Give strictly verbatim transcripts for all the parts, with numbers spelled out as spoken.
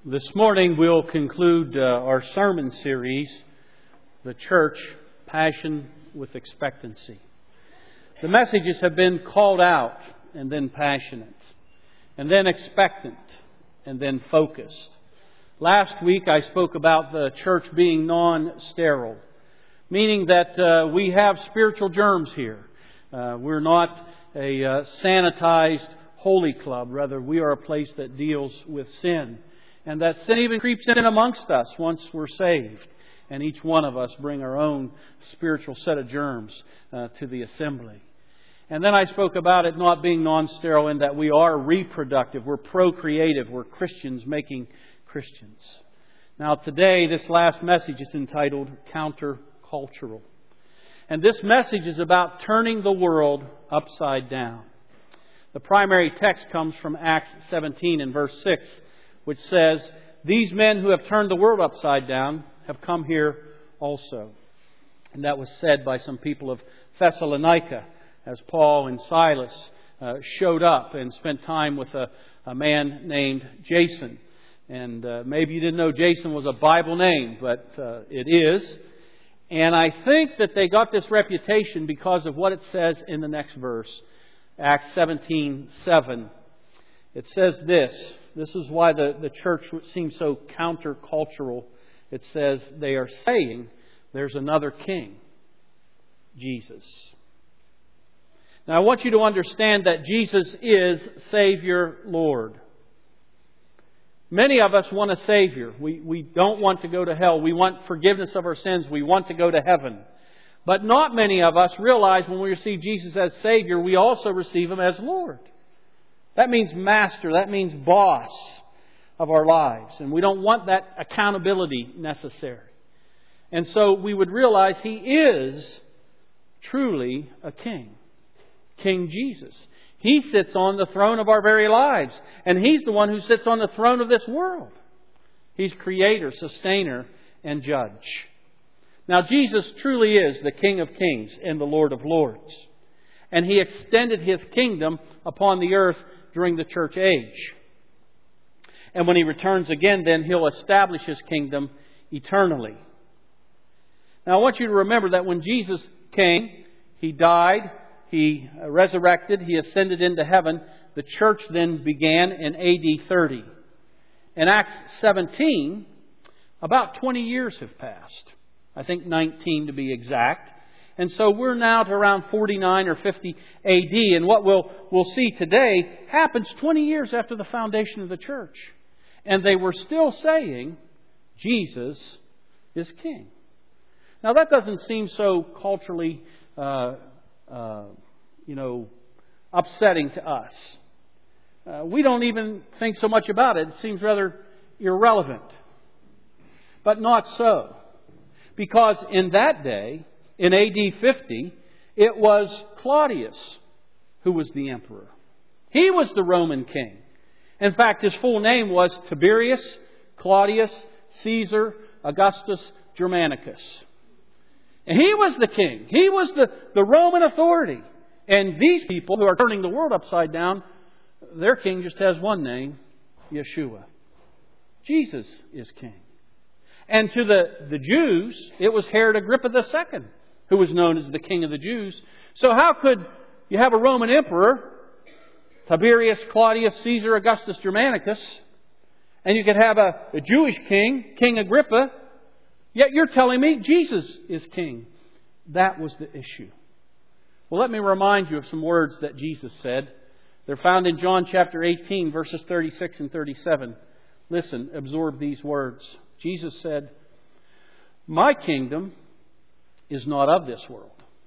This morning we'll conclude uh, our sermon series, The Church, Passion with Expectancy. The messages have been called out and then passionate, and then expectant, and then focused. Last week I spoke about the church being non-sterile, meaning that uh, we have spiritual germs here. Uh, we're not a uh, sanitized holy club. Rather, we are a place that deals with sin. And that sin even creeps in amongst us once we're saved. And each one of us bring our own spiritual set of germs uh, to the assembly. And then I spoke about it not being non-sterile in that we are reproductive. We're procreative. We're Christians making Christians. Now today, this last message is entitled Countercultural. And this message is about turning the world upside down. The primary text comes from Acts seventeen in verse six. Which says, these men who have turned the world upside down have come here also. And that was said by some people of Thessalonica as Paul and Silas uh, showed up and spent time with a, a man named Jason. And uh, maybe you didn't know Jason was a Bible name, but uh, it is. And I think that they got this reputation because of what it says in the next verse, Acts seventeen seven. It says this. This is why the, the church seems so countercultural. It says they are saying there's another king, Jesus. Now I want you to understand that Jesus is Savior, Lord. Many of us want a Savior. We, we don't want to go to hell. We want forgiveness of our sins. We want to go to heaven. But not many of us realize when we receive Jesus as Savior, we also receive Him as Lord. That means master. That means boss of our lives. And we don't want that accountability necessary. And so we would realize He is truly a king. King Jesus. He sits on the throne of our very lives. And He's the one who sits on the throne of this world. He's creator, sustainer, and judge. Now Jesus truly is the King of kings and the Lord of lords. And He extended His kingdom upon the earth during the church age. And when He returns again, then He'll establish His kingdom eternally. Now I want you to remember that when Jesus came, He died, He resurrected, He ascended into heaven. The church then began in A D thirty. In Acts seventeen, about twenty years have passed. I think nineteen to be exact. And so we're now to around forty-nine or fifty A D. And what we'll, we'll see today happens twenty years after the foundation of the church. And they were still saying, Jesus is King. Now that doesn't seem so culturally, uh, uh, you know, upsetting to us. Uh, we don't even think so much about it. It seems rather irrelevant. But not so. Because in that day, in A D fifty, it was Claudius who was the emperor. He was the Roman king. In fact, his full name was Tiberius Claudius Caesar Augustus Germanicus. And he was the king. He was the, the Roman authority. And these people who are turning the world upside down, their king just has one name, Yeshua. Jesus is king. And to the, the Jews, it was Herod Agrippa the Second, who was known as the King of the Jews. So how could you have a Roman emperor, Tiberius Claudius Caesar Augustus Germanicus, and you could have a, a Jewish king, King Agrippa, yet you're telling me Jesus is king? That was the issue. Well, let me remind you of some words that Jesus said. They're found in John chapter eighteen, verses thirty-six and thirty-seven. Listen, absorb these words. Jesus said, my kingdom is not of this world.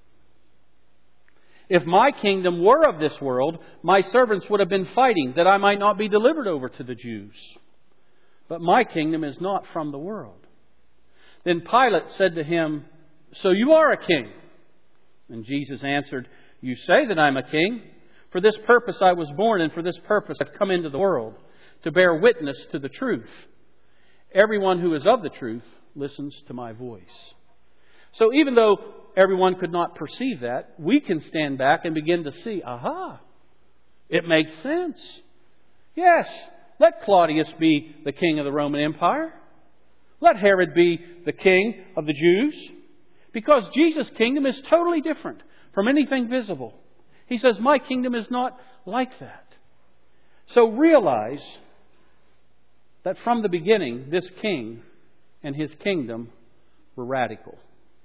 If my kingdom were of this world, my servants would have been fighting that I might not be delivered over to the Jews. But my kingdom is not from the world. Then Pilate said to him, so you are a king? And Jesus answered, you say that I'm a king. For this purpose I was born, and for this purpose I've come into the world, to bear witness to the truth. Everyone who is of the truth listens to my voice. So even though everyone could not perceive that, we can stand back and begin to see, aha, it makes sense. Yes, Let Claudius be the king of the Roman Empire. Let Herod be the king of the Jews. Because Jesus' kingdom is totally different from anything visible. He says, my kingdom is not like that. So realize that from the beginning, this king and his kingdom were radical.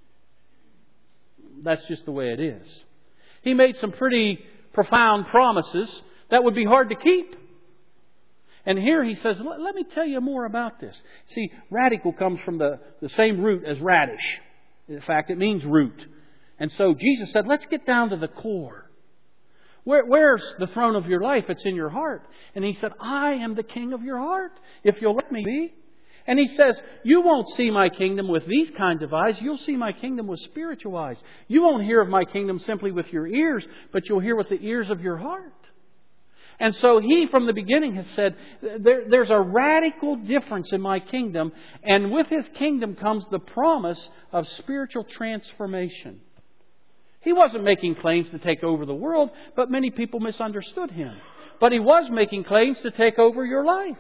That's just the way it is. He made some pretty profound promises that would be hard to keep. And here he says, let me tell you more about this. See, radical comes from the, the same root as radish. In fact, it means root. And so Jesus said, let's get down to the core. Where, where's the throne of your life? It's in your heart. And He said, I am the king of your heart, if you'll let me be. And He says, you won't see my kingdom with these kinds of eyes. You'll see my kingdom with spiritual eyes. You won't hear of my kingdom simply with your ears, but you'll hear with the ears of your heart. And so He, from the beginning, has said, there, there's a radical difference in my kingdom. And with His kingdom comes the promise of spiritual transformation. He wasn't making claims to take over the world, but many people misunderstood Him. But He was making claims to take over your life.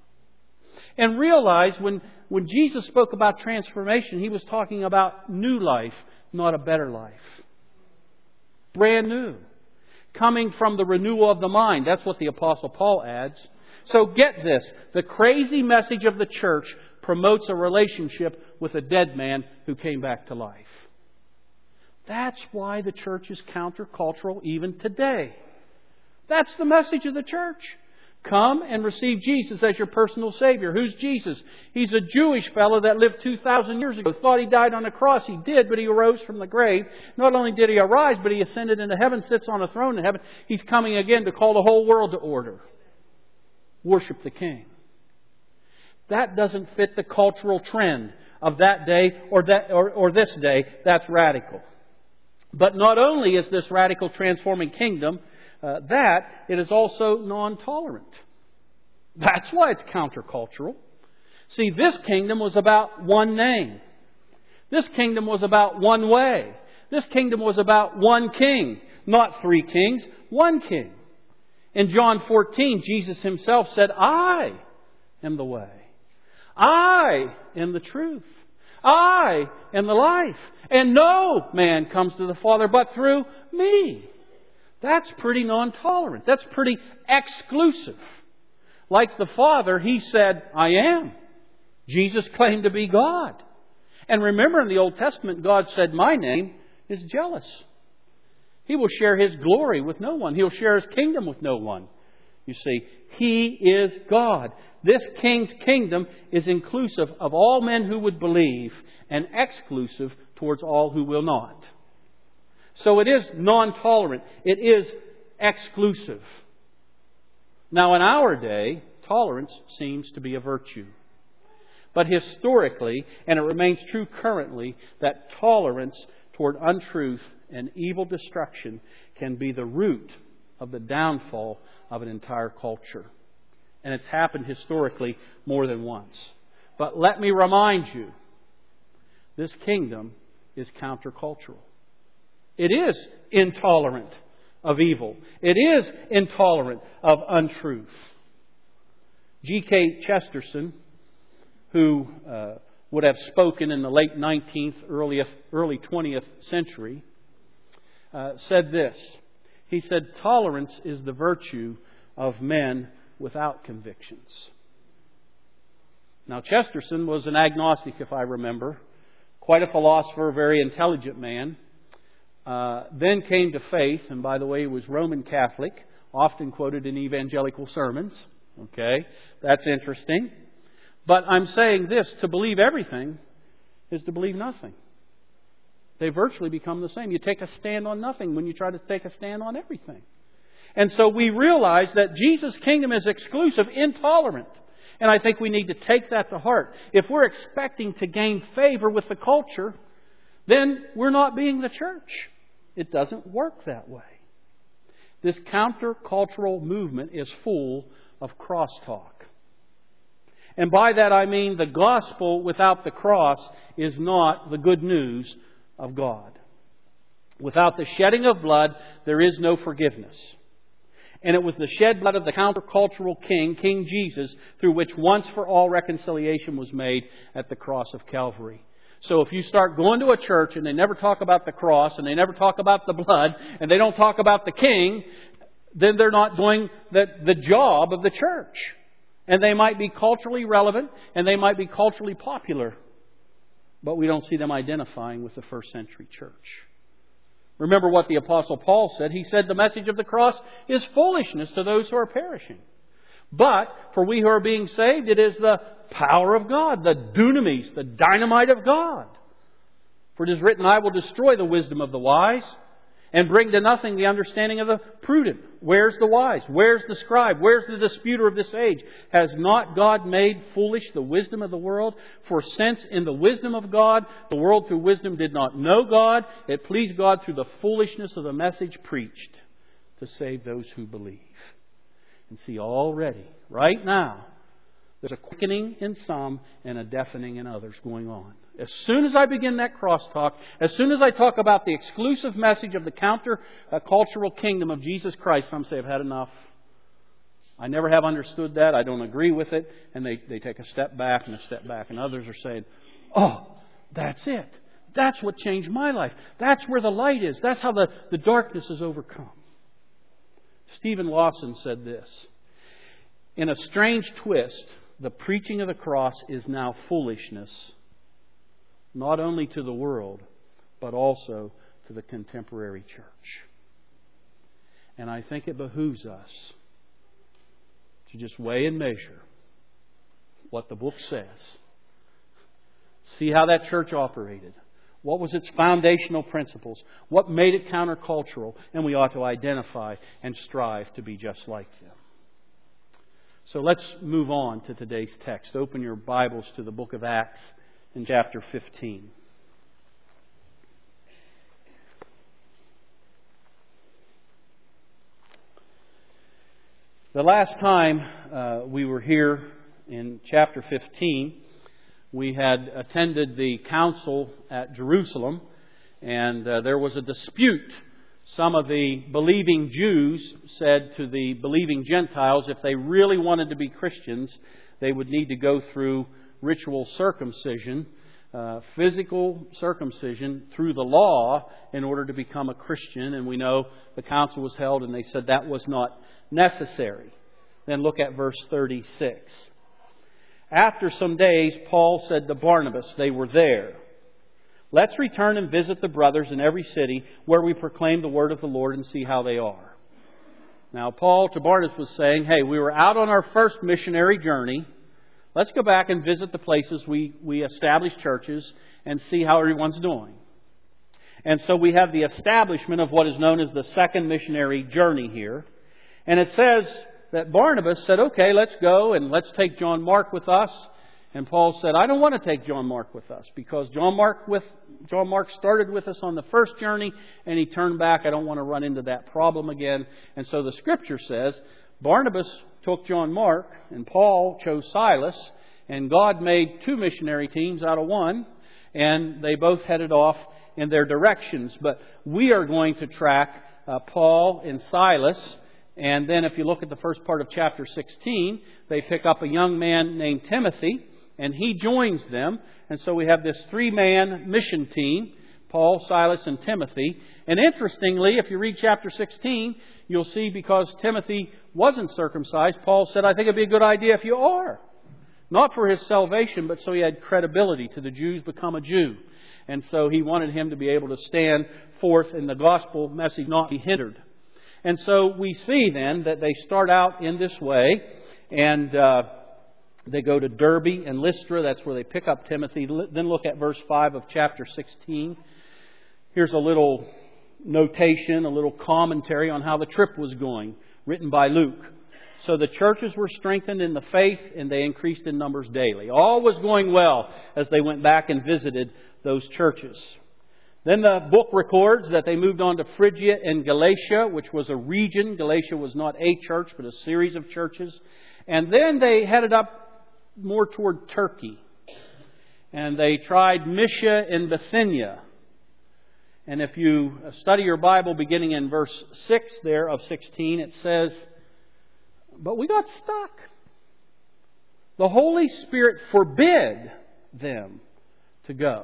And realize when, when Jesus spoke about transformation, He was talking about new life, not a better life. Brand new. Coming from the renewal of the mind. That's what the Apostle Paul adds. So get this. The crazy message of the church promotes a relationship with a dead man who came back to life. That's why the church is countercultural even today. That's the message of the church. Come and receive Jesus as your personal Savior. Who's Jesus? He's a Jewish fellow that lived two thousand years ago. Thought He died on the cross. He did, but He arose from the grave. Not only did He arise, but He ascended into heaven, sits on a throne in heaven. He's coming again to call the whole world to order. Worship the King. That doesn't fit the cultural trend of that day or that or, or this day. That's radical. But not only is this radical transforming kingdom uh, that, it is also non-tolerant. That's why it's countercultural. See, this kingdom was about one name. This kingdom was about one way. This kingdom was about one king. Not three kings, one king. In John fourteen, Jesus Himself said, I am the way. I am the truth. I am the life. And no man comes to the Father but through me. That's pretty non-tolerant. That's pretty exclusive. Like the Father, He said, I am. Jesus claimed to be God. And remember in the Old Testament, God said, my name is jealous. He will share His glory with no one. He'll share His kingdom with no one. You see, He is God. This King's kingdom is inclusive of all men who would believe and exclusive towards all who will not. So it is non-tolerant. It is exclusive. Now in our day, tolerance seems to be a virtue. But historically, and it remains true currently, that tolerance toward untruth and evil destruction can be the root of the downfall of an entire culture. And it's happened historically more than once. But let me remind you, this kingdom is countercultural. It is intolerant of evil. It is intolerant of untruth. G K Chesterton, who uh, would have spoken in the late nineteenth, early, early twentieth century, uh, said this. He said, tolerance is the virtue of men without convictions. Now, Chesterton was an agnostic, if I remember. Quite a philosopher, a very intelligent man. Uh, then came to faith, and by the way, he was Roman Catholic, often quoted in evangelical sermons. Okay, that's interesting. But I'm saying this, to believe everything is to believe nothing. They virtually become the same. You take a stand on nothing when you try to take a stand on everything. And so we realize that Jesus' kingdom is exclusive, intolerant. And I think we need to take that to heart. If we're expecting to gain favor with the culture, then we're not being the church. It doesn't work that way. This countercultural movement is full of crosstalk. And by that I mean the gospel without the cross is not the good news of God. Without the shedding of blood, there is no forgiveness. And it was the shed blood of the countercultural king, King Jesus, through which once for all reconciliation was made at the cross of Calvary. So if you start going to a church and they never talk about the cross and they never talk about the blood and they don't talk about the king, then they're not doing the, the job of the church. And they might be culturally relevant and they might be culturally popular, but we don't see them identifying with the first century church. Remember what the Apostle Paul said. He said the message of the cross is foolishness to those who are perishing. But for we who are being saved, it is the power of God, the dunamis, the dynamite of God. For it is written, I will destroy the wisdom of the wise and bring to nothing the understanding of the prudent. Where's the wise? Where's the scribe? Where's the disputer of this age? Has not God made foolish the wisdom of the world? For since in the wisdom of God, the world through wisdom did not know God, it pleased God through the foolishness of the message preached to save those who believe. And see, already, right now, there's a quickening in some and a deafening in others going on. As soon as I begin that crosstalk, as soon as I talk about the exclusive message of the counter-cultural kingdom of Jesus Christ, some say, I've had enough. I never have understood that. I don't agree with it. And they, they take a step back and a step back. And others are saying, oh, that's it. That's what changed my life. That's where the light is. That's how the, the darkness is overcome. Stephen Lawson said this, in a strange twist, the preaching of the cross is now foolishness, not only to the world, but also to the contemporary church. And I think it behooves us to just weigh and measure what the book says. See how that church operated. What was its foundational principles? What made it countercultural? And we ought to identify and strive to be just like them. So let's move on to today's text. Open your Bibles to the book of Acts in chapter fifteen. The last time uh, we were here in chapter fifteen, we had attended the council at Jerusalem, and uh, there was a dispute. Some of the believing Jews said to the believing Gentiles, if they really wanted to be Christians, they would need to go through ritual circumcision, uh, physical circumcision through the law in order to become a Christian. And we know the council was held and they said that was not necessary. Then look at verse thirty-six. After some days, Paul said to Barnabas, they were there, let's return and visit the brothers in every city where we proclaim the word of the Lord and see how they are. Now, Paul to Barnabas was saying, hey, we were out on our first missionary journey. Let's go back and visit the places we, we established churches and see how everyone's doing. And so we have the establishment of what is known as the second missionary journey here. And it says that Barnabas said, okay, let's go and let's take John Mark with us. And Paul said, I don't want to take John Mark with us because John Mark with John Mark started with us on the first journey and he turned back. I don't want to run into that problem again. And so the Scripture says Barnabas took John Mark and Paul chose Silas, and God made two missionary teams out of one, and they both headed off in their directions. But we are going to track uh, Paul and Silas. And then if you look at the first part of chapter sixteen, they pick up a young man named Timothy, and he joins them. And so we have this three-man mission team, Paul, Silas, and Timothy. And interestingly, if you read chapter sixteen, you'll see because Timothy wasn't circumcised, Paul said, I think it'd be a good idea if you are. Not for his salvation, but so he had credibility to the Jews, become a Jew. And so he wanted him to be able to stand forth in the gospel message, not be hindered. And so we see then that they start out in this way, and uh, they go to Derbe and Lystra. That's where they pick up Timothy. Then look at verse five of chapter sixteen. Here's a little notation, a little commentary on how the trip was going, written by Luke. So the churches were strengthened in the faith, and they increased in numbers daily. All was going well as they went back and visited those churches. Then the book records that they moved on to Phrygia and Galatia, which was a region. Galatia was not a church, but a series of churches. And then they headed up more toward Turkey. And they tried Mysia and Bithynia. And if you study your Bible beginning in verse six there of sixteen, it says, "But we got stuck. The Holy Spirit forbid them to go."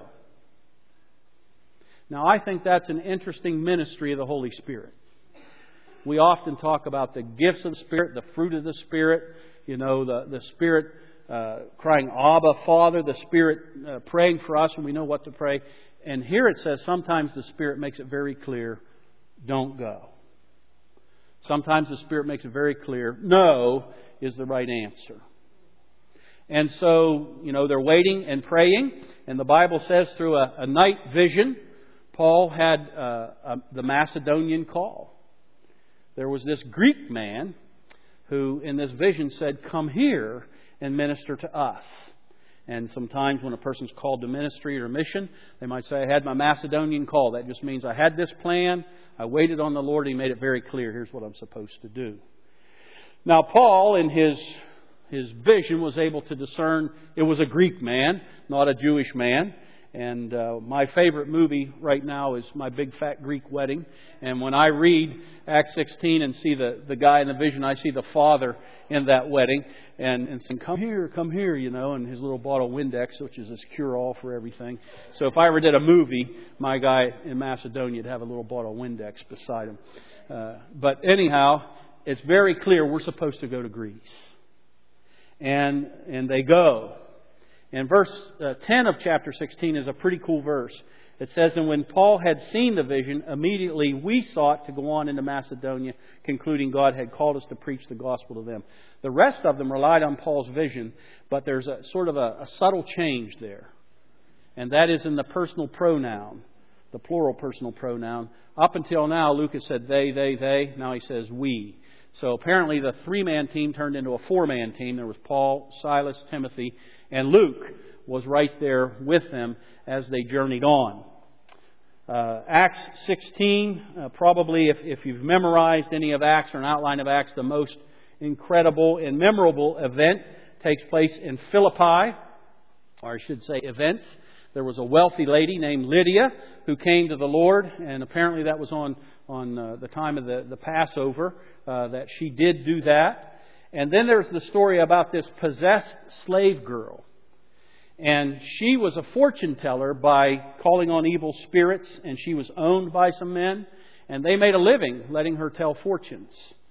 Now, I think that's an interesting ministry of the Holy Spirit. We often talk about the gifts of the Spirit, the fruit of the Spirit, you know, the, the Spirit uh, crying, "Abba, Father," the Spirit uh, praying for us when we know what to pray. And here it says sometimes the Spirit makes it very clear, don't go. Sometimes the Spirit makes it very clear, no is the right answer. And so, you know, they're waiting and praying. And the Bible says through a, a night vision, Paul had uh, a, the Macedonian call. There was this Greek man who in this vision said, "Come here and minister to us." And sometimes when a person's called to ministry or mission, they might say, "I had my Macedonian call." That just means I had this plan, I waited on the Lord, He made it very clear, here's what I'm supposed to do. Now Paul, in his his vision, was able to discern it was a Greek man, not a Jewish man. And uh, my favorite movie right now is My Big Fat Greek Wedding. And when I read Acts sixteen and see the, the guy in the vision, I see the father in that wedding. And, and saying, "Come here, come here," you know, and his little bottle of Windex, which is his cure-all for everything. So if I ever did a movie, my guy in Macedonia would have a little bottle of Windex beside him. Uh, but anyhow, it's very clear we're supposed to go to Greece. And, and they go. And verse uh, ten of chapter sixteen is a pretty cool verse. It says, "And when Paul had seen the vision, immediately we sought to go on into Macedonia, concluding God had called us to preach the gospel to them." The rest of them relied on Paul's vision, but there's a sort of a, a subtle change there. And that is in the personal pronoun, the plural personal pronoun. Up until now, Luke has said they, they, they. Now he says we. So apparently the three-man team turned into a four-man team. There was Paul, Silas, Timothy, and Luke was right there with them as they journeyed on. Uh, Acts sixteen, uh, probably if, if you've memorized any of Acts or an outline of Acts, the most incredible and memorable event takes place in Philippi, or I should say events. There was a wealthy lady named Lydia who came to the Lord, and apparently that was on, on uh, the time of the, the Passover, uh, that she did do that. And then there's the story about this possessed slave girl. And she was a fortune teller by calling on evil spirits, and she was owned by some men, and they made a living letting her tell fortunes.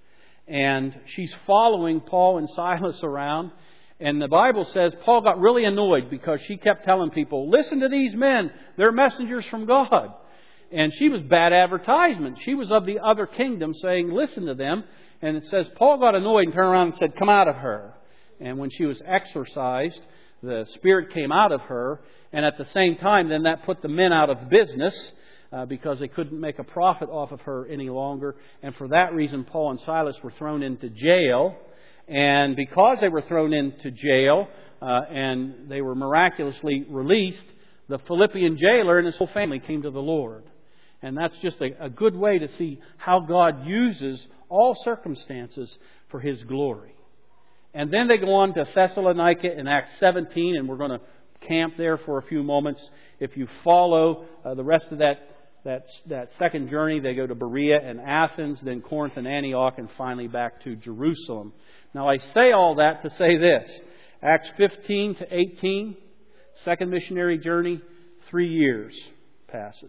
And she's following Paul and Silas around, and the Bible says Paul got really annoyed because she kept telling people, "Listen to these men, they're messengers from God." And she was bad advertisement. She was of the other kingdom saying, "Listen to them." And it says Paul got annoyed and turned around and said, "Come out of her." And when she was exorcised, the spirit came out of her. And at the same time, then that put the men out of business uh, because they couldn't make a profit off of her any longer. And for that reason, Paul and Silas were thrown into jail. And because they were thrown into jail uh, and they were miraculously released, the Philippian jailer and his whole family came to the Lord. And that's just a, a good way to see how God uses all circumstances for His glory. And then they go on to Thessalonica in Acts seventeen, and we're going to camp there for a few moments. If you follow uh, the rest of that, that, that second journey, they go to Berea and Athens, then Corinth and Antioch, and finally back to Jerusalem. Now I say all that to say this. Acts fifteen to eighteen, second missionary journey, three years passes.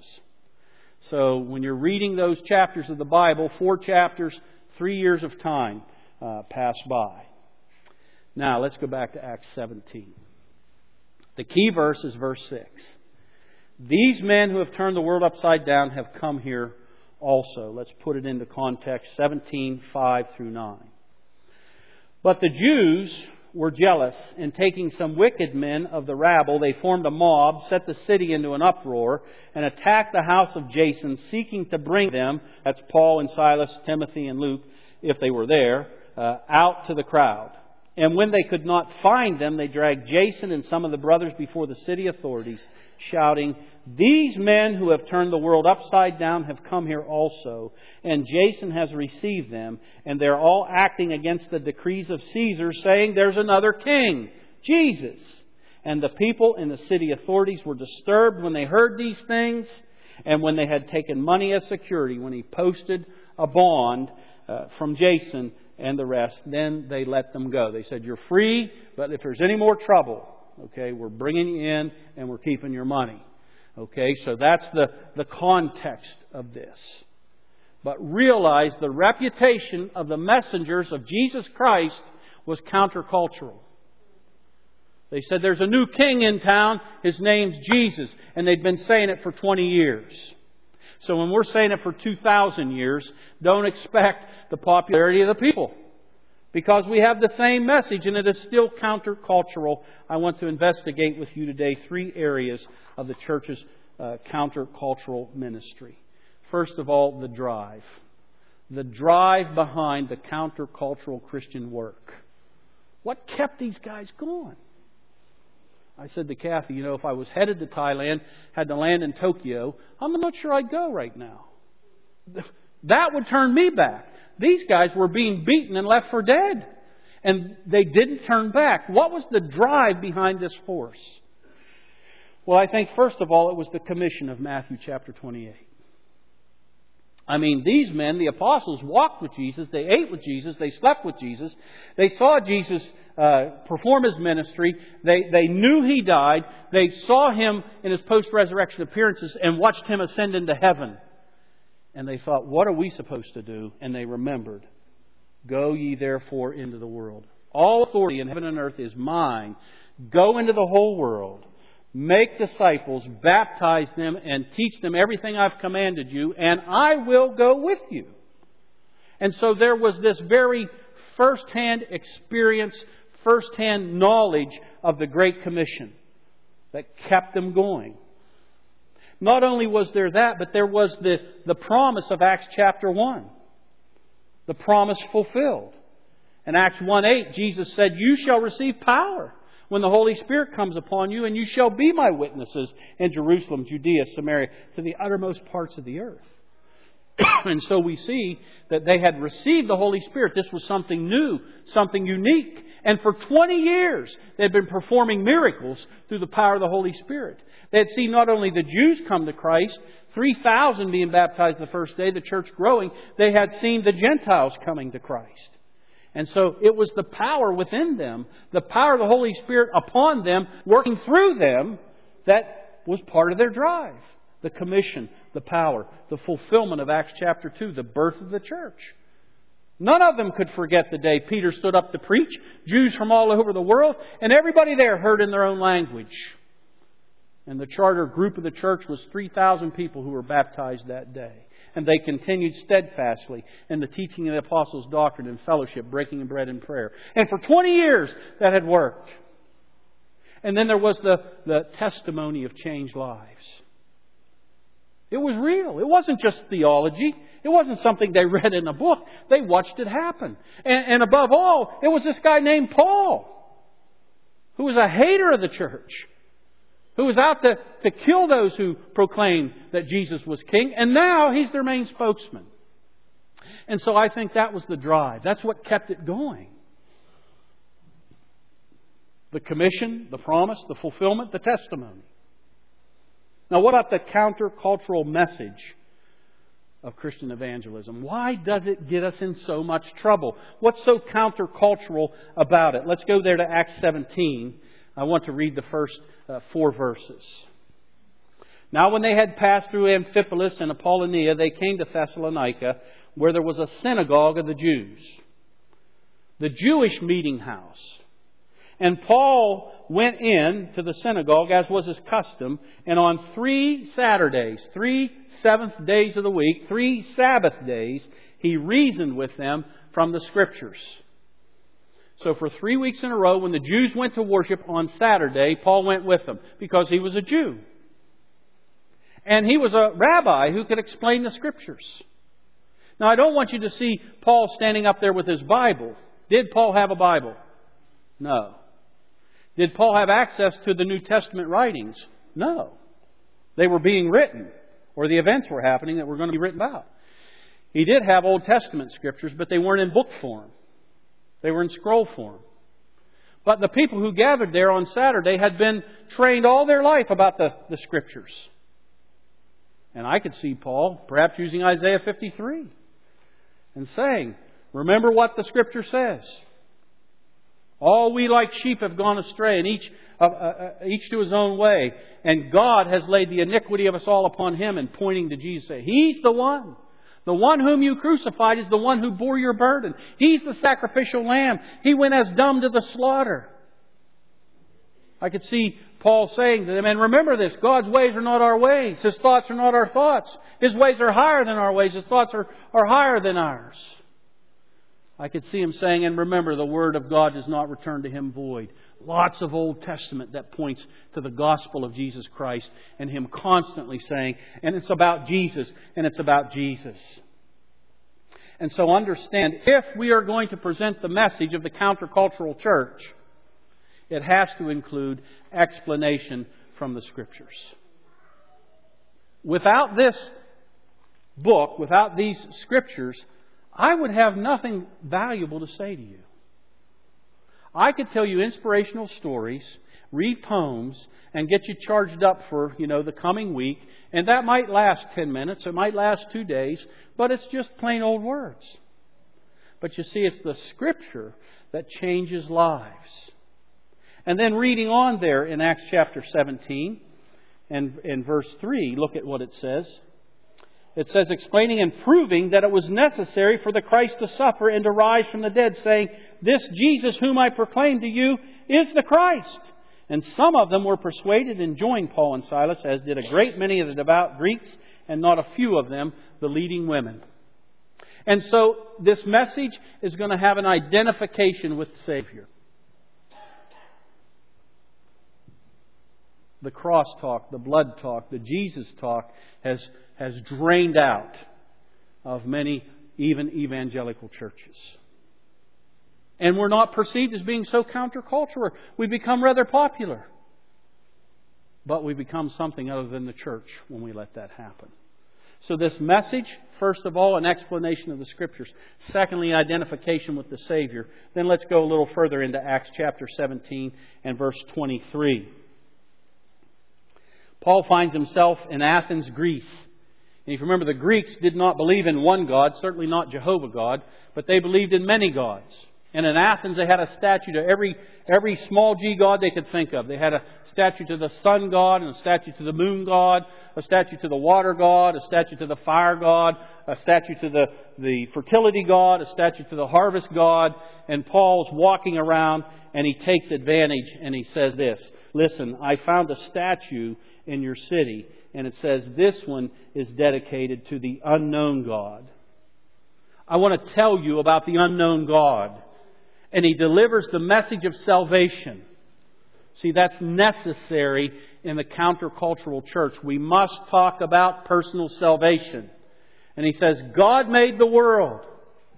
So when you're reading those chapters of the Bible, four chapters, three years of time uh, pass by. Now let's go back to Acts seventeen. The key verse is verse six. "These men who have turned the world upside down have come here also." Let's put it into context, seventeen, five through nine. "But the Jews were jealous, and taking some wicked men of the rabble, they formed a mob, set the city into an uproar, and attacked the house of Jason, seeking to bring them," that's Paul and Silas, Timothy and Luke, if they were there, uh, "out to the crowd. And when they could not find them, they dragged Jason and some of the brothers before the city authorities, shouting, 'These men who have turned the world upside down have come here also, and Jason has received them, and they're all acting against the decrees of Caesar, saying there's another king, Jesus.' And the people and the city authorities were disturbed when they heard these things, And when they had taken money as security, when he posted a bond uh, from Jason and the rest, then they let them go. They said, you're free, but if there's any more trouble, okay, we're bringing you in and we're keeping your money. Okay, so that's the, the context of this. But realize the reputation of the messengers of Jesus Christ was countercultural. They said there's a new king in town, his name's Jesus. And they'd been saying it for twenty years. So when we're saying it for two thousand years, don't expect the popularity of the people. Because we have the same message and it is still countercultural. I want to investigate with you today three areas of the church's uh, countercultural ministry. First of all, the drive. The drive behind the countercultural Christian work. What kept these guys going? I said to Kathy, you know, if I was headed to Thailand, had to land in Tokyo, I'm not sure I'd go right now. That would turn me back. These guys were being beaten and left for dead. And they didn't turn back. What was the drive behind this force? Well, I think first of all, it was the commission of Matthew chapter twenty-eight. I mean, these men, the apostles, walked with Jesus. They ate with Jesus. They slept with Jesus. They saw Jesus uh, perform His ministry. They, they knew He died. They saw Him in His post-resurrection appearances and watched Him ascend into heaven. And they thought, what are we supposed to do? And they remembered, go ye therefore into the world. All authority in heaven and earth is mine. Go into the whole world. Make disciples, baptize them, and teach them everything I've commanded you, and I will go with you. And so there was this very first-hand experience, first-hand knowledge of the Great Commission that kept them going. Not only was there that, but there was the, the promise of Acts chapter one. The promise fulfilled. In Acts one eight, Jesus said, you shall receive power when the Holy Spirit comes upon you, and you shall be my witnesses in Jerusalem, Judea, Samaria, to the uttermost parts of the earth. And so we see that they had received the Holy Spirit. This was something new, something unique. And for twenty years, they had been performing miracles through the power of the Holy Spirit. They had seen not only the Jews come to Christ, three thousand being baptized the first day, the church growing. They had seen the Gentiles coming to Christ. And so it was the power within them, the power of the Holy Spirit upon them, working through them, that was part of their drive. The commission, the power, the fulfillment of Acts chapter two, the birth of the church. None of them could forget the day Peter stood up to preach, Jews from all over the world, and everybody there heard in their own language. And the charter group of the church was three thousand people who were baptized that day. And they continued steadfastly in the teaching of the apostles' doctrine and fellowship, breaking of bread and prayer. And for twenty years that had worked. And then there was the, the testimony of changed lives. It was real. It wasn't just theology. It wasn't something they read in a book. They watched it happen. And, and above all, it was this guy named Paul, who was a hater of the church, who was out to, to kill those who proclaimed that Jesus was king. And now he's their main spokesman. And so I think that was the drive. That's what kept it going. The commission, the promise, the fulfillment, the testimony. Now what about the countercultural message of Christian evangelism? Why does it get us in so much trouble? What's so countercultural about it? Let's go there to Acts seventeen. I want to read the first uh, four verses. Now when they had passed through Amphipolis and Apollonia, they came to Thessalonica, where there was a synagogue of the Jews, the Jewish meeting house. And Paul went in to the synagogue, as was his custom, and on three Saturdays, three seventh days of the week, three Sabbath days, he reasoned with them from the Scriptures. So for three weeks in a row, when the Jews went to worship on Saturday, Paul went with them because he was a Jew. And he was a rabbi who could explain the Scriptures. Now, I don't want you to see Paul standing up there with his Bible. Did Paul have a Bible? No. Did Paul have access to the New Testament writings? No. They were being written, or the events were happening that were going to be written about. He did have Old Testament Scriptures, but they weren't in book form. They were in scroll form. But the people who gathered there on Saturday had been trained all their life about the, the Scriptures. And I could see Paul perhaps using Isaiah fifty-three and saying, remember what the Scripture says. All we like sheep have gone astray, and each, uh, uh, each to his own way. And God has laid the iniquity of us all upon Him, and pointing to Jesus, say, He's the one. The one whom you crucified is the one who bore your burden. He's the sacrificial lamb. He went as dumb to the slaughter. I could see Paul saying to them, and remember this, God's ways are not our ways. His thoughts are not our thoughts. His ways are higher than our ways. His thoughts are, are higher than ours. I could see him saying, and remember, the Word of God does not return to Him void. Lots of Old Testament that points to the gospel of Jesus Christ and Him constantly saying, and it's about Jesus, and it's about Jesus. And so understand, if we are going to present the message of the countercultural church, it has to include explanation from the Scriptures. Without this book, without these Scriptures, I would have nothing valuable to say to you. I could tell you inspirational stories, read poems, and get you charged up for, you know, the coming week. And that might last ten minutes. It might last two days. But it's just plain old words. But you see, it's the Scripture that changes lives. And then reading on there in Acts chapter seventeen and in verse three, look at what it says. It says, explaining and proving that it was necessary for the Christ to suffer and to rise from the dead, saying, this Jesus whom I proclaim to you is the Christ. And some of them were persuaded and joined Paul and Silas, as did a great many of the devout Greeks, and not a few of them the leading women. And so this message is going to have an identification with the Savior. The cross talk, the blood talk, the Jesus talk has has drained out of many, even evangelical churches. And we're not perceived as being so countercultural. We become rather popular. But we become something other than the church when we let that happen. So this message, first of all, an explanation of the Scriptures. Secondly, identification with the Savior. Then let's go a little further into Acts chapter seventeen and verse twenty-three. Paul finds himself in Athens, Greece. And if you remember, the Greeks did not believe in one God, certainly not Jehovah God, but they believed in many gods. And in Athens, they had a statue to every every small g god they could think of. They had a statue to the sun god, and a statue to the moon god, a statue to the water god, a statue to the fire god, a statue to the, the fertility god, a statue to the harvest god. And Paul's walking around, and he takes advantage, and he says this, listen, I found a statue in your city, and it says this one is dedicated to the unknown God. I want to tell you about the unknown God. And he delivers the message of salvation. See, that's necessary in the countercultural church. We must talk about personal salvation. And he says, God made the world.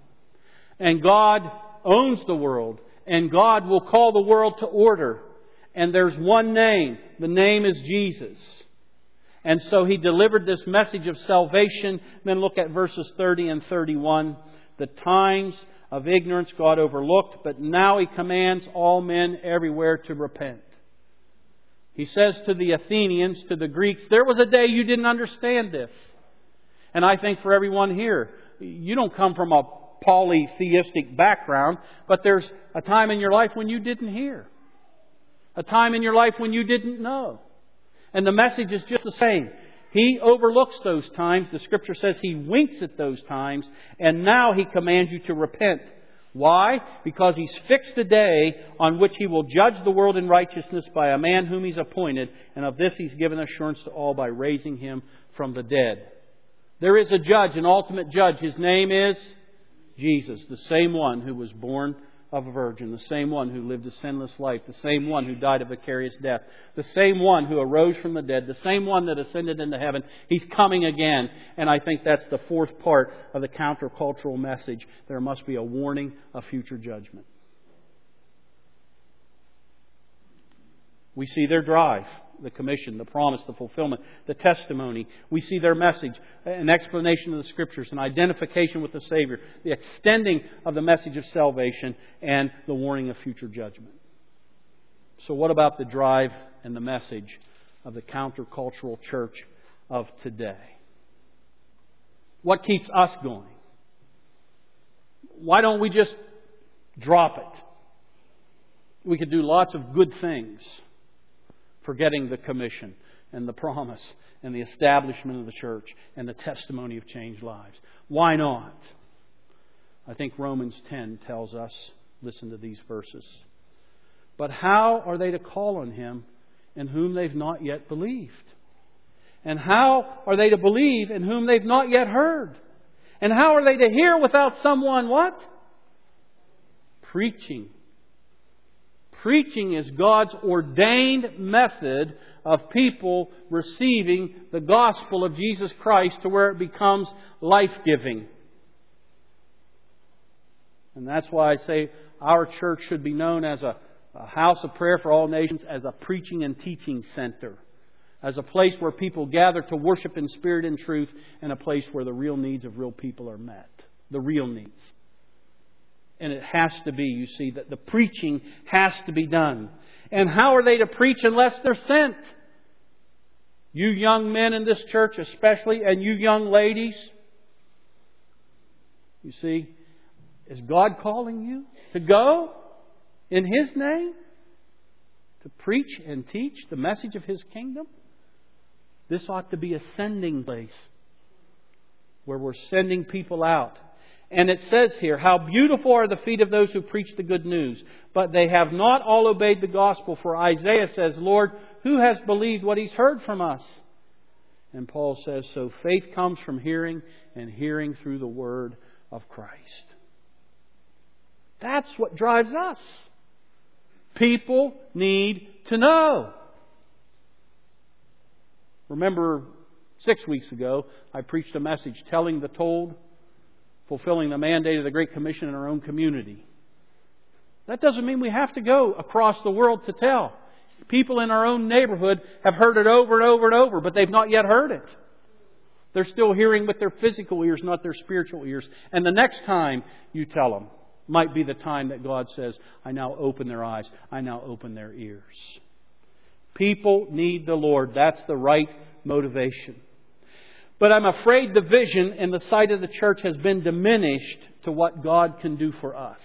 And God owns the world. And God will call the world to order. And there's one name. The name is Jesus. And so he delivered this message of salvation. Then look at verses thirty and thirty-one. The times of ignorance God overlooked, but now He commands all men everywhere to repent. He says to the Athenians, to the Greeks, there was a day you didn't understand this. And I think for everyone here, you don't come from a polytheistic background, but there's a time in your life when you didn't hear. A time in your life when you didn't know. And the message is just the same. He overlooks those times. The Scripture says He winks at those times. And now He commands you to repent. Why? Because He's fixed a day on which He will judge the world in righteousness by a man whom He's appointed. And of this He's given assurance to all by raising Him from the dead. There is a judge, an ultimate judge. His name is Jesus. The same one who was born of a virgin, the same one who lived a sinless life, the same one who died a vicarious death, the same one who arose from the dead, the same one that ascended into heaven. He's coming again. And I think that's the fourth part of the countercultural message. There must be a warning of future judgment. We see their drive, the commission, the promise, the fulfillment, the testimony. We see their message, an explanation of the Scriptures, an identification with the Savior, the extending of the message of salvation, and the warning of future judgment. So what about the drive and the message of the countercultural church of today? What keeps us going? Why don't we just drop it? We could do lots of good things, forgetting the commission and the promise and the establishment of the church and the testimony of changed lives. Why not? I think Romans ten tells us, listen to these verses. But how are they to call on Him in whom they've not yet believed? And how are they to believe in whom they've not yet heard? And how are they to hear without someone what? Preaching. Preaching is God's ordained method of people receiving the gospel of Jesus Christ to where it becomes life-giving. And that's why I say our church should be known as a, a house of prayer for all nations, as a preaching and teaching center, as a place where people gather to worship in spirit and truth, and a place where the real needs of real people are met. The real needs. And it has to be, you see, that the preaching has to be done. And how are they to preach unless they're sent? You young men in this church especially, and you young ladies, you see, is God calling you to go in His name? To preach and teach the message of His kingdom? This ought to be a sending place where we're sending people out. And it says here, how beautiful are the feet of those who preach the good news. But they have not all obeyed the gospel. For Isaiah says, Lord, who has believed what he's heard from us? And Paul says, so faith comes from hearing, and hearing through the word of Christ. That's what drives us. People need to know. Remember, six weeks ago, I preached a message telling the told, fulfilling the mandate of the Great Commission in our own community. That doesn't mean we have to go across the world to tell. People in our own neighborhood have heard it over and over and over, but they've not yet heard it. They're still hearing with their physical ears, not their spiritual ears. And the next time you tell them might be the time that God says, I now open their eyes. I now open their ears. People need the Lord. That's the right motivation. But I'm afraid the vision in the sight of the church has been diminished to what God can do for us.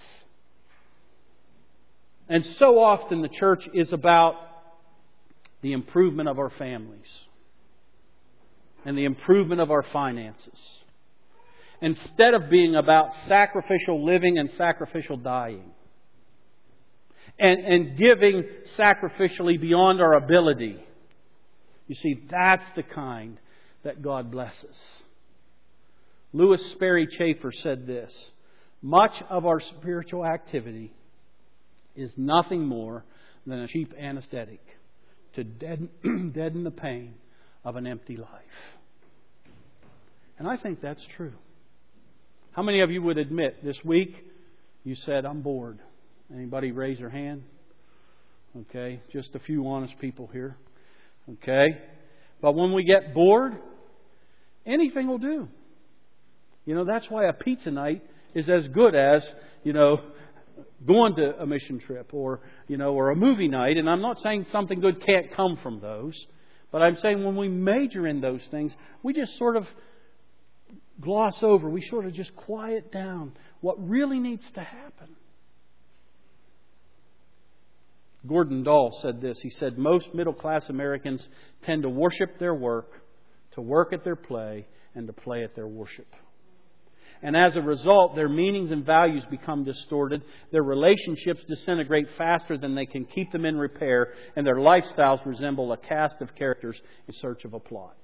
And so often the church is about the improvement of our families and the improvement of our finances, instead of being about sacrificial living and sacrificial dying and, and giving sacrificially beyond our ability. You see, that's the kind that God blesses. Lewis Sperry Chafer said this, much of our spiritual activity is nothing more than a cheap anesthetic to deaden, deaden the pain of an empty life. And I think that's true. How many of you would admit this week you said, I'm bored? Anybody raise their hand? Okay, just a few honest people here. Okay, but when we get bored, anything will do. You know, that's why a pizza night is as good as, you know, going to a mission trip or, you know, or a movie night. And I'm not saying something good can't come from those. But I'm saying when we major in those things, we just sort of gloss over. We sort of just quiet down what really needs to happen. Gordon Dahl said this. He said, most middle-class Americans tend to worship their work, to work at their play, and to play at their worship. And as a result, their meanings and values become distorted. Their relationships disintegrate faster than they can keep them in repair. And their lifestyles resemble a cast of characters in search of a plot.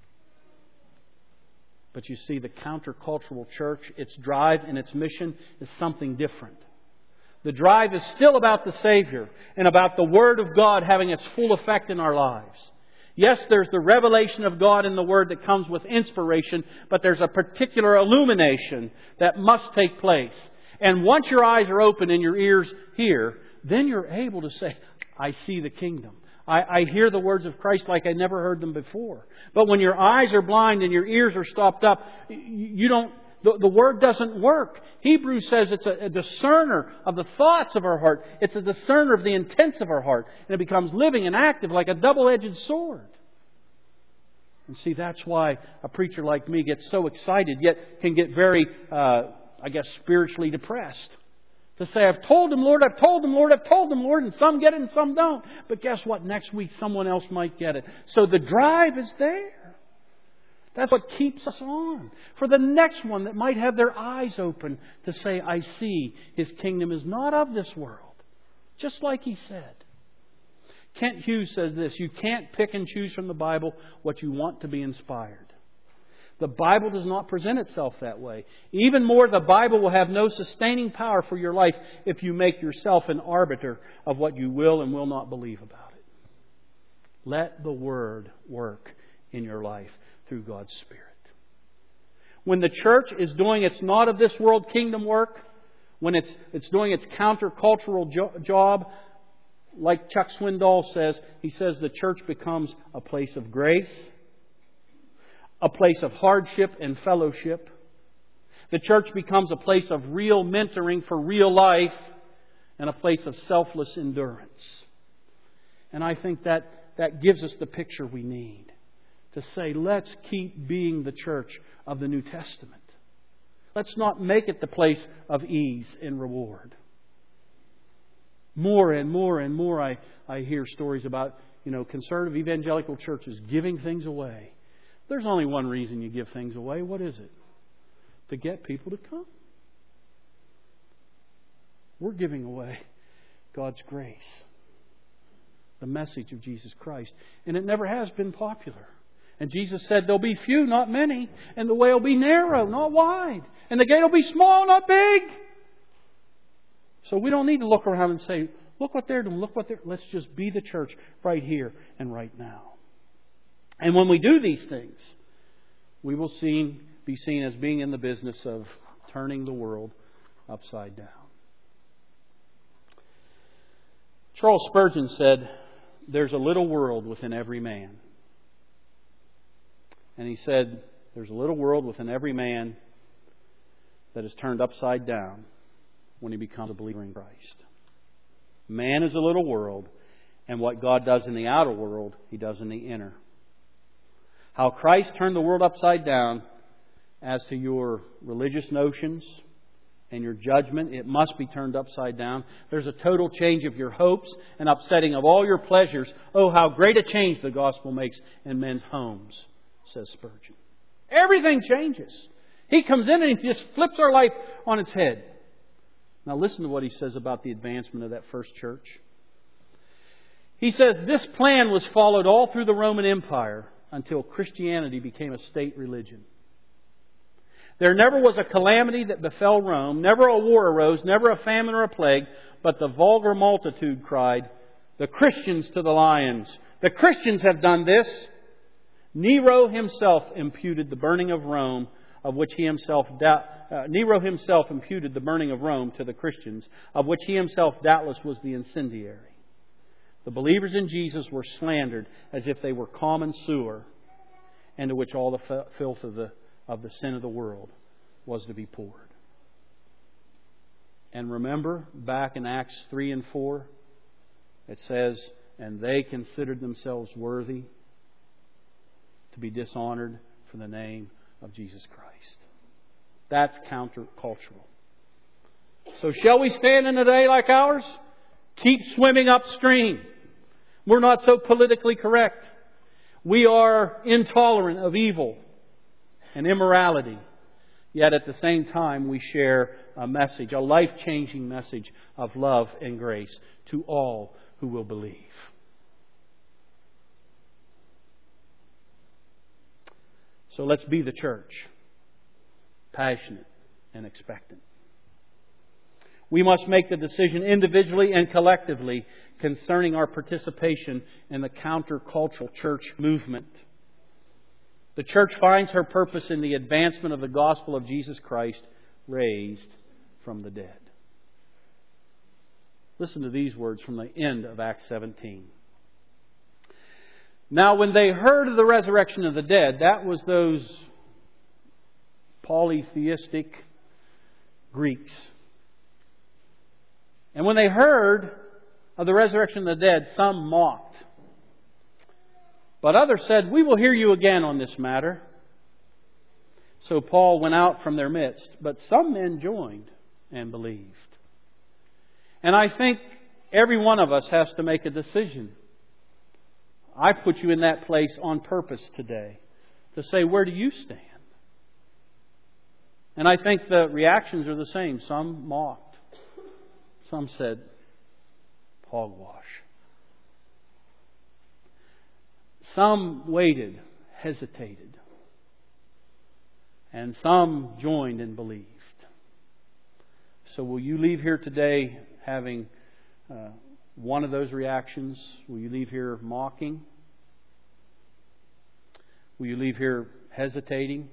But you see, the countercultural church, its drive and its mission is something different. The drive is still about the Savior and about the Word of God having its full effect in our lives. Yes, there's the revelation of God in the Word that comes with inspiration, but there's a particular illumination that must take place. And once your eyes are open and your ears hear, then you're able to say, I see the kingdom. I, I hear the words of Christ like I never heard them before. But when your eyes are blind and your ears are stopped up, you don't, the, the Word doesn't work. Hebrews says it's a, a discerner of the thoughts of our heart. It's a discerner of the intents of our heart. And it becomes living and active like a double-edged sword. And see, that's why a preacher like me gets so excited, yet can get very, uh, I guess, spiritually depressed. To say, I've told them, Lord, I've told them, Lord, I've told them, Lord, and some get it and some don't. But guess what? Next week someone else might get it. So the drive is there. That's what keeps us on. For the next one that might have their eyes open to say, I see His kingdom is not of this world. Just like He said. Kent Hughes says this, you can't pick and choose from the Bible what you want to be inspired. The Bible does not present itself that way. Even more, the Bible will have no sustaining power for your life if you make yourself an arbiter of what you will and will not believe about it. Let the Word work in your life through God's Spirit. When the church is doing its not of this world kingdom work, when it's, it's doing its countercultural jo- job, like Chuck Swindoll says, he says the church becomes a place of grace, a place of hardship and fellowship. The church becomes a place of real mentoring for real life and a place of selfless endurance. And I think that, that gives us the picture we need to say, let's keep being the church of the New Testament. Let's not make it the place of ease and reward. More and more and more I, I hear stories about, you know, conservative evangelical churches giving things away. There's only one reason you give things away. What is it? To get people to come. We're giving away God's grace. The message of Jesus Christ. And it never has been popular. And Jesus said there'll be few, not many. And the way will be narrow, not wide. And the gate will be small, not big. So we don't need to look around and say, look what they're doing, look what they're... Let's just be the church right here and right now. And when we do these things, we will seen, be seen as being in the business of turning the world upside down. Charles Spurgeon said, there's a little world within every man. And he said, there's a little world within every man that is turned upside down when he becomes a believer in Christ. Man is a little world, and what God does in the outer world, He does in the inner. How Christ turned the world upside down as to your religious notions and your judgment, it must be turned upside down. There's a total change of your hopes and upsetting of all your pleasures. Oh, how great a change the gospel makes in men's homes, says Spurgeon. Everything changes. He comes in and He just flips our life on its head. Now listen to what he says about the advancement of that first church. He says, this plan was followed all through the Roman Empire until Christianity became a state religion. There never was a calamity that befell Rome, never a war arose, never a famine or a plague, but the vulgar multitude cried, the Christians to the lions. The Christians have done this. Nero himself imputed the burning of Rome, of which he himself doubt, uh, Nero himself imputed the burning of Rome to the Christians, of which he himself doubtless was the incendiary. The believers in Jesus were slandered as if they were common sewer, into which all the f- filth of the of the sin of the world was to be poured. And remember, back in Acts three and four, it says, and they considered themselves worthy to be dishonored for the name of Jesus Christ. That's countercultural. So shall we stand in a day like ours? Keep swimming upstream. We're not so politically correct. We are intolerant of evil and immorality. Yet at the same time we share a message, a life-changing message of love and grace to all who will believe. So let's be the church, passionate and expectant. We must make the decision individually and collectively concerning our participation in the countercultural church movement. The church finds her purpose in the advancement of the gospel of Jesus Christ raised from the dead. Listen to these words from the end of Acts seventeen. Now when they heard of the resurrection of the dead, that was those polytheistic Greeks. And when they heard of the resurrection of the dead, some mocked. But others said, "We will hear you again on this matter." So Paul went out from their midst, but some men joined and believed. And I think every one of us has to make a decision. I put you in that place on purpose today to say, where do you stand? And I think the reactions are the same. Some mocked. Some said, hogwash. Some waited, hesitated. And some joined and believed. So will you leave here today having uh, one of those reactions? Will you leave here mocking? Will you leave here hesitating?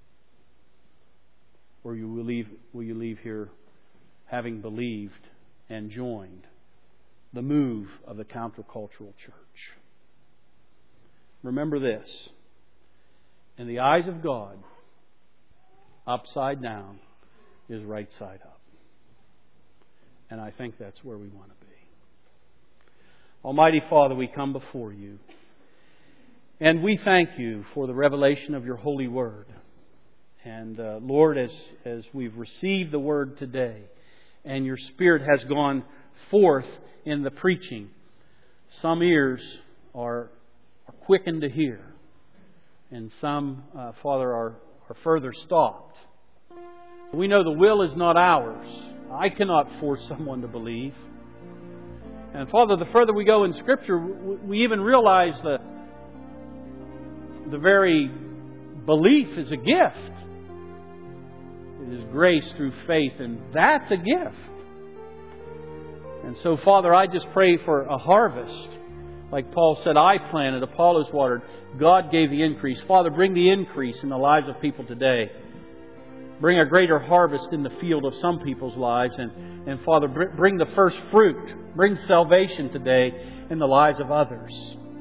Or will you leave, will you leave here having believed and joined the move of the countercultural church? Remember this. In the eyes of God, upside down is right side up. And I think that's where we want to be. Almighty Father, we come before you. And we thank you for the revelation of your holy word. And uh, Lord, as, as we've received the word today, and your Spirit has gone forth in the preaching, some ears are, are quickened to hear. And some, uh, Father, are, are further stopped. We know the will is not ours. I cannot force someone to believe. And Father, the further we go in Scripture, we even realize that the very belief is a gift. It is grace through faith, and that's a gift. And so, Father, I just pray for a harvest. Like Paul said, I planted, Apollos watered, God gave the increase. Father, bring the increase in the lives of people today. Bring a greater harvest in the field of some people's lives. And, and Father, bring the first fruit. Bring salvation today in the lives of others.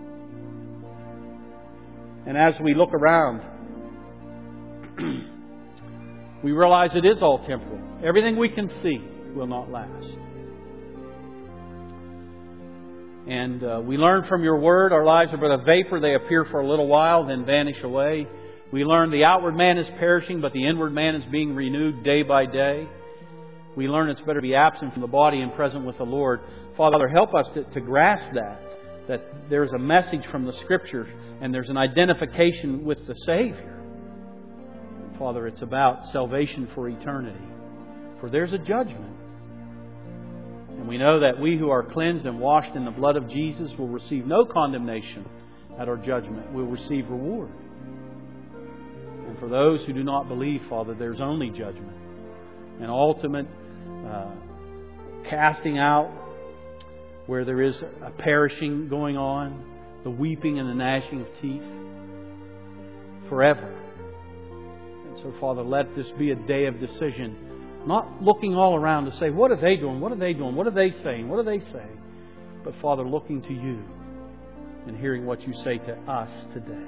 And as we look around, we realize it is all temporal. Everything we can see will not last. And uh, we learn from your word, our lives are but a vapor. They appear for a little while, then vanish away. We learn the outward man is perishing, but the inward man is being renewed day by day. We learn it's better to be absent from the body and present with the Lord. Father, help us to, to grasp that, that there's a message from the Scriptures and there's an identification with the Savior. Father, it's about salvation for eternity. For there's a judgment. And we know that we who are cleansed and washed in the blood of Jesus will receive no condemnation at our judgment. We'll receive reward. And for those who do not believe, Father, there's only judgment. An ultimate uh, casting out where there is a perishing going on, the weeping and the gnashing of teeth forever. And so, Father, let this be a day of decision. Not looking all around to say, what are they doing? What are they doing? What are they saying? What are they saying? But, Father, looking to you and hearing what you say to us today.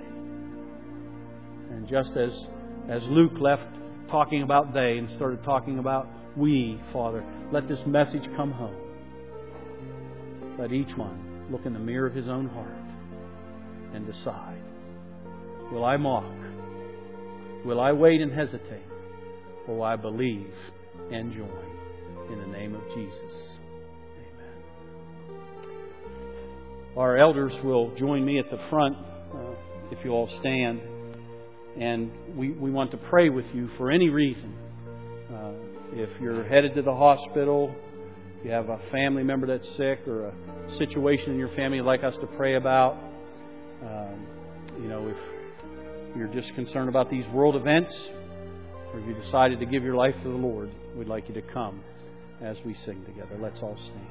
And just as, as Luke left talking about they and started talking about we, Father, let this message come home. Let each one look in the mirror of his own heart and decide. Will I mock? Will I wait and hesitate? Or will I believe and join in the name of Jesus? Amen. Our elders will join me at the front uh, if you all stand. And we, we want to pray with you for any reason. Uh, if you're headed to the hospital, if you have a family member that's sick or a situation in your family you'd like us to pray about, um, you know, if you're just concerned about these world events, or if you decided to give your life to the Lord, we'd like you to come as we sing together. Let's all stand.